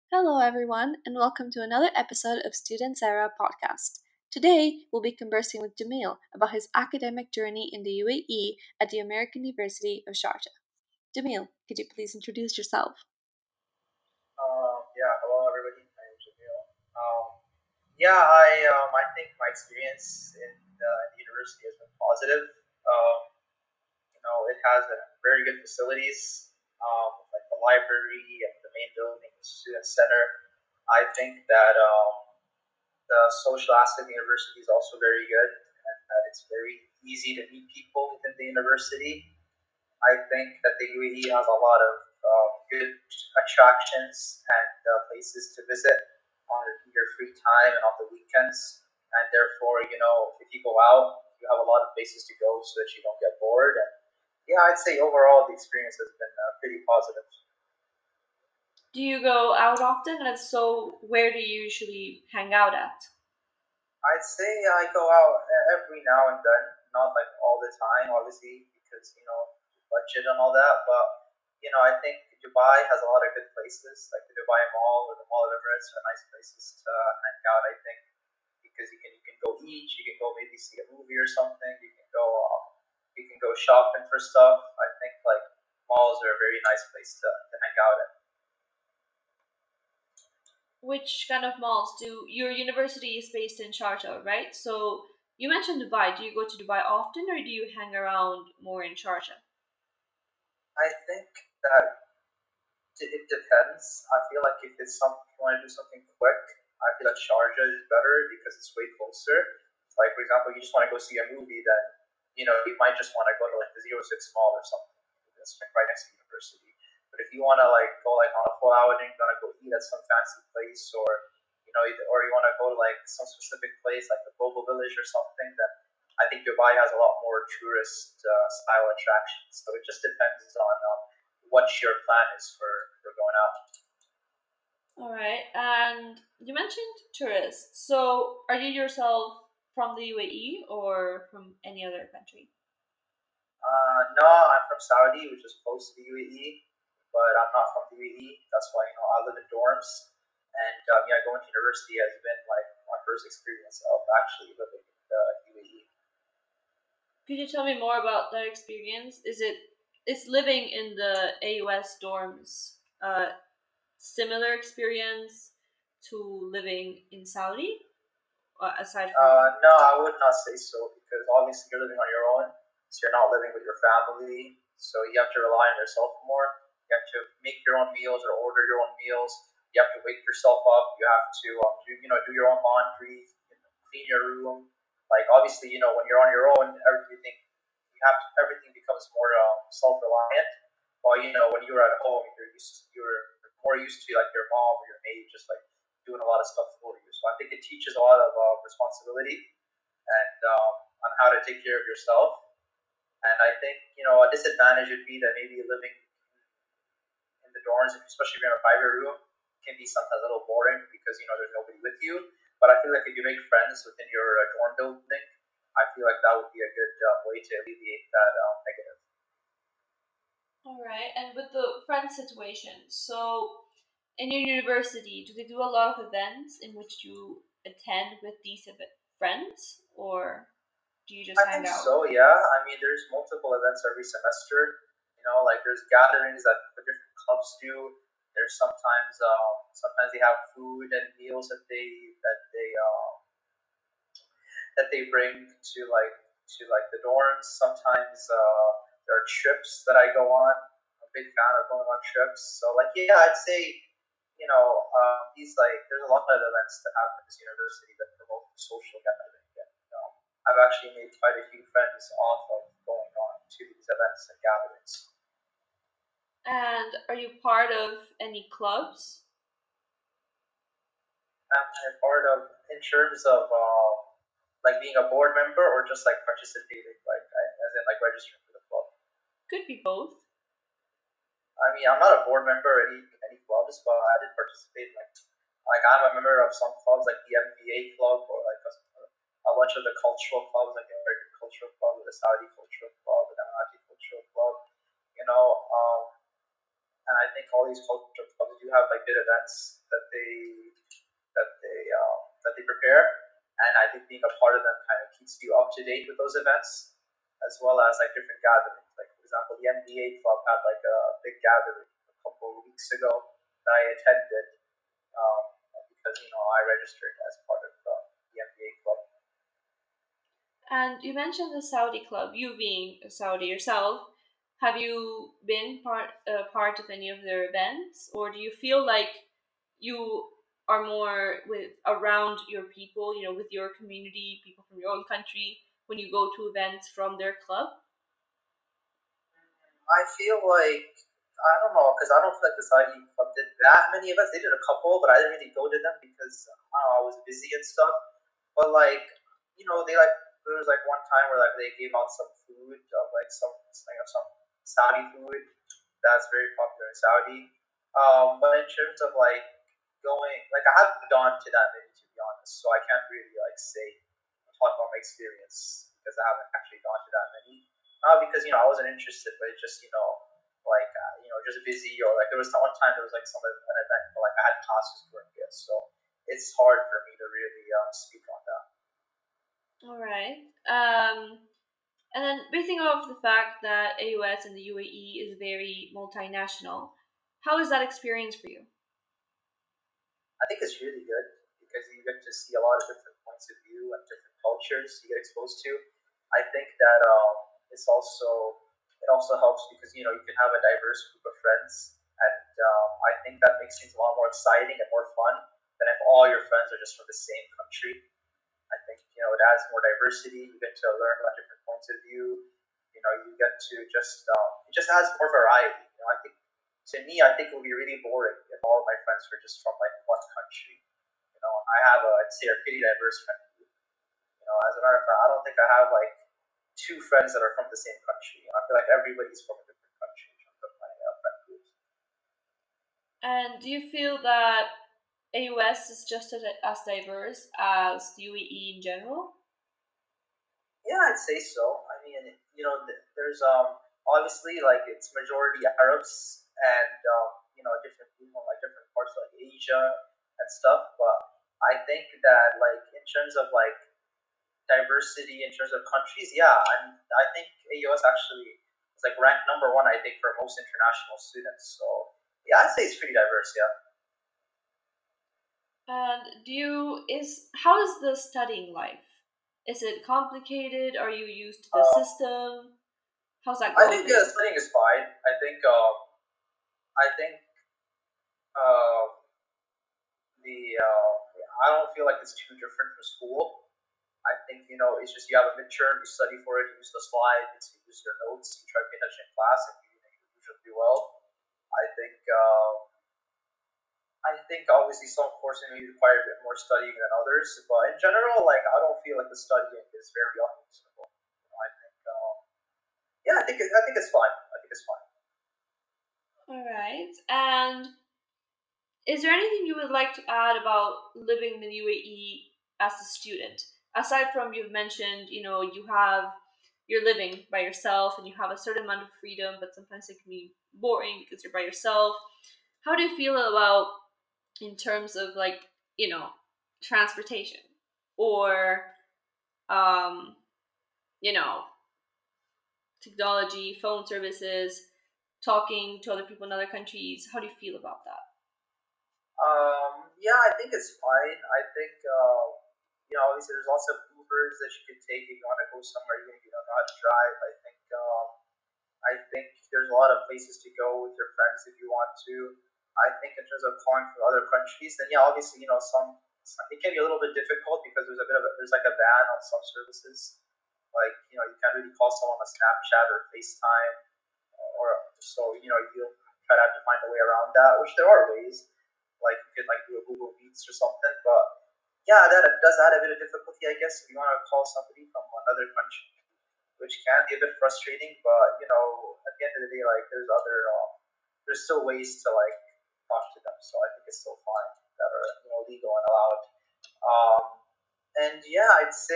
Hello, everyone, and welcome to another episode of Student Era podcast. Today, we'll be conversing with Jamil about his academic journey in the UAE at the American University of Sharjah. Jamil, could you please introduce yourself? Hello everybody. My name is Jamil. I think my experience in the university has been positive. It has very good facilities, like the library and the main building, the student center. I think that the social aspect of the university is also very good, and that it's very easy to meet people within the university. I think that the UAE has a lot of good attractions and places to visit on your free time and on the weekends. And therefore, if you go out, you have a lot of places to go so that you don't get bored. And yeah, I'd say overall the experience has been pretty positive. Do you go out often? And if so, where do you usually hang out at? I'd say I go out every now and then, not like all the time, obviously, because budget and all that. But I think Dubai has a lot of good places, like the Dubai Mall or the Mall of Emirates are nice places to hang out. I think because you can go eat, you can go maybe see a movie or something. You can go shopping for stuff. I think like malls are a very nice place to hang out at. Which kind of malls do your university is based in Sharjah, right? So you mentioned Dubai. Do you go to Dubai often, or do you hang around more in Sharjah? I think that it depends. I feel like if you want to do something quick, I feel like Sharjah is better because it's way closer. Like for example, you just want to go see a movie, then you might just want to go to like the 06 Mall or something. That's like right next to the university. But if you want to like go like on a full outing, you want to go eat at some fancy place, or or you want to go to like some specific place like the Global Village or something, then I think Dubai has a lot more tourist style attractions. So it just depends on what your plan is for going out. All right. And you mentioned tourists. So are you yourself from the UAE or from any other country? No, I'm from Saudi, which is close to the UAE, but I'm not from the UAE. That's why I live in dorms, and going to university has been like my first experience of actually living in the UAE. Could you tell me more about that experience? Is living in the AUS dorms similar experience to living in Saudi, aside from. No, I would not say so because obviously you're living on your own, so you're not living with your family. So you have to rely on yourself more. You have to make your own meals or order your own meals. You have to wake yourself up. You have to do your own laundry, clean your room. Like obviously, when you're on your own, everything becomes more self reliant. While when you're at home, you're more used to like your mom or your maid just like doing a lot of stuff for you. So I think it teaches a lot of responsibility and on how to take care of yourself. And I think a disadvantage would be that maybe living in the dorms, especially if you're in a private room, can be sometimes a little boring because there's nobody with you. But I feel like if you make friends within your dorm building, I feel like that would be a good way to alleviate that negative. All right. And with the friend situation, so in your university, do they do a lot of events in which you attend with these friends, or do you just I hang think out? so. Yeah. I mean, there's multiple events every semester. Like there's gatherings that the different clubs do. There's sometimes they have food and meals that they bring to like the dorms. Sometimes there are trips that I go on. I'm a big fan of going on trips. So like yeah, I'd say these like there's a lot of events that happen at this university that promote the social gathering. And, I've actually made quite a few friends off of going on to these events and gatherings. And are you part of any clubs? I'm part of in terms of like being a board member or just like participating, like as in like registering for the club. Could be both. I mean, I'm not a board member of any clubs, but I did participate. Like I'm a member of some clubs, like the MBA club, or like a bunch of the cultural clubs, like the American Cultural Club, or the Saudi Cultural Club, or the Emirati Cultural Club. You know, um, and I think all these cultural clubs do have like good events. that they prepare, and I think being a part of them kind of keeps you up to date with those events, as well as like different gatherings. Like for example, the MBA club had like a big gathering a couple of weeks ago that I attended um, because I registered as part of the MBA club. And you mentioned the Saudi club. You being a Saudi yourself, have you been part of any of their events, or do you feel like you are more with around your people, with your community, people from your own country, when you go to events from their club? I feel like I don't know because I don't feel like the Saudi club did that many events. They did a couple, but I didn't really go to them because I don't know, I was busy and stuff. But like they like there was like one time where like they gave out some food of like some Saudi food that's very popular in Saudi. But in terms of like going, like I haven't gone to that many to be honest, so I can't really like say talk about my experience because I haven't actually gone to that many. Not because I wasn't interested, but it's just like just busy or like there was one time there was like an event, but like I had classes during it, so it's hard for me to really speak on that. All right. And then basing off the fact that AUS and the UAE is very multinational, how is that experience for you? I think it's really good because you get to see a lot of different points of view and different cultures you get exposed to. I think that it also helps because you can have a diverse group of friends, and I think that makes things a lot more exciting and more fun than if all your friends are just from the same country. I think it adds more diversity. You get to learn about different points of view. You get to just it just adds more variety. I think to me, I think it would be really boring if all of my friends were just from like one country. I have I'd say a pretty diverse friend group. As a matter of fact, I don't think I have like two friends that are from the same country. I feel like everybody's from a different country in terms of my friend groups. And do you feel that AUS is just as diverse as the UAE in general? Yeah, I'd say so. I mean, there's obviously like it's majority Arabs and different people like different parts of like Asia and stuff. But I think that like in terms of like diversity in terms of countries, yeah, I think AUS actually is like ranked number one. I think for most international students. So yeah, I'd say it's pretty diverse. Yeah. And how is the studying life? Is it complicated? Are you used to the Um, system? How's that I going think for you? studying is fine. I think the I don't feel like it's too different from school. I think it's just you have a midterm, you study for it, you use the slides, you use your notes, you try to pay attention in class, and you usually do well. I think obviously some courses may require a bit more studying than others, but in general, like I don't feel like the studying is very unreasonable. I think yeah, I think it's fine. I think it's fine. All right. And is there anything you would like to add about living in the UAE as a student? Aside from you've mentioned, you're living by yourself and you have a certain amount of freedom, but sometimes it can be boring because you're by yourself. How do you feel about in terms of like, transportation or um, you know, technology, phone services, talking to other people in other countries? How do you feel about that? Yeah, I think it's fine. I think obviously there's lots of Ubers that you can take if you want to go somewhere even if you don't know how to drive. I think there's a lot of places to go with your friends if you want to. I think in terms of calling from other countries, then yeah, obviously some it can be a little bit difficult because there's like a ban on some services. Like you can't really call someone on Snapchat or FaceTime, or so you'll try to have to find a way around that. Which there are ways, like you could like do a Google Meets or something. But yeah, that does add a bit of difficulty, I guess, if you want to call somebody from another country, which can be a bit frustrating. But at the end of the day, like there's still ways to like talk to them. So I think it's still fine that are legal and allowed. Um, and yeah,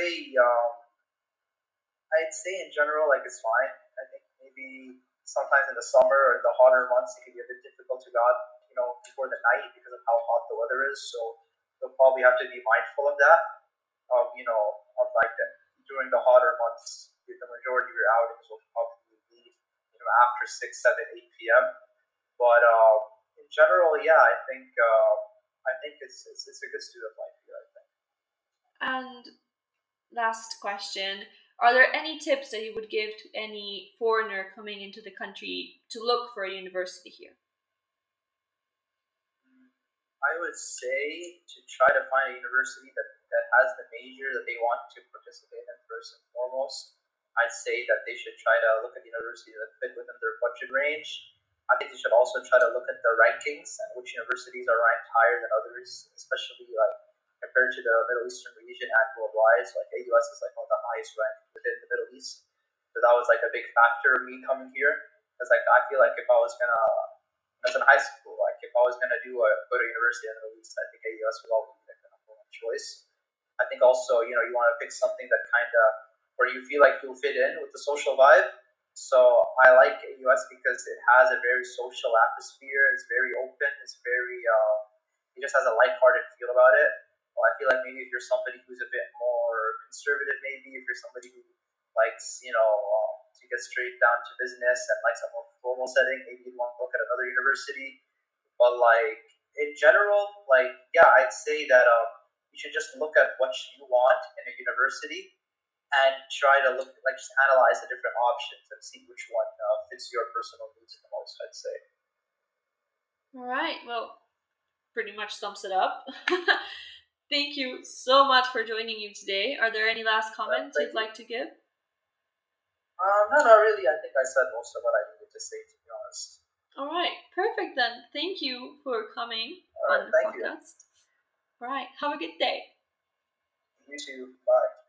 I'd say in general like it's fine. I think maybe sometimes in the summer or the hotter months it can be a bit difficult to go out, before the night because of how hot the weather hours, so you'll probably have to be mindful of that. Of like that during the hotter months, the majority of your outings will probably be after 6, 7, 8 p.m. But in general, yeah, I think it's a good student life here. I think. And last question. Are there any tips that you would give to any foreigner coming into the country to look for a university here? I would say to try to find a university that has the major that they want to participate in first and foremost. I'd say that they should try to look at universities that fit within their budget range. I think they should also try to look at the rankings and which universities are ranked higher than others, especially like compared to the Middle Eastern region and worldwide. So like AUS is like one of the highest ranked within the Middle East. So that was like a big factor of me coming here. Because like I feel like if I was gonna as in high school, like if I was gonna go to university in the Middle East, I think AUS would always be like the number one choice. I think also you want to pick something that kind of where you feel like you'll fit in with the social vibe. So I like AUS because it has a very social atmosphere. It's very open. It's very it just has a lighthearted feel about it. Well, I feel like maybe if you're somebody who's a bit more conservative, maybe if you're somebody who likes to get straight down to business and likes a more formal setting, maybe you'd want to look at another university. But like in general, like yeah, I'd say that you should just look at what you want in a university and try to look like just analyze the different options and see which one fits your personal needs the most. I'd say. All right. Well, pretty much sums it up. Thank you so much for joining you today. Are there any last comments Thank you'd you. like to give? No, not really. I think I said most of what I needed to say. To be honest. All right. Perfect then. Thank you for coming All on right. the Thank you. podcast. All right. Have a good day. You too. Bye.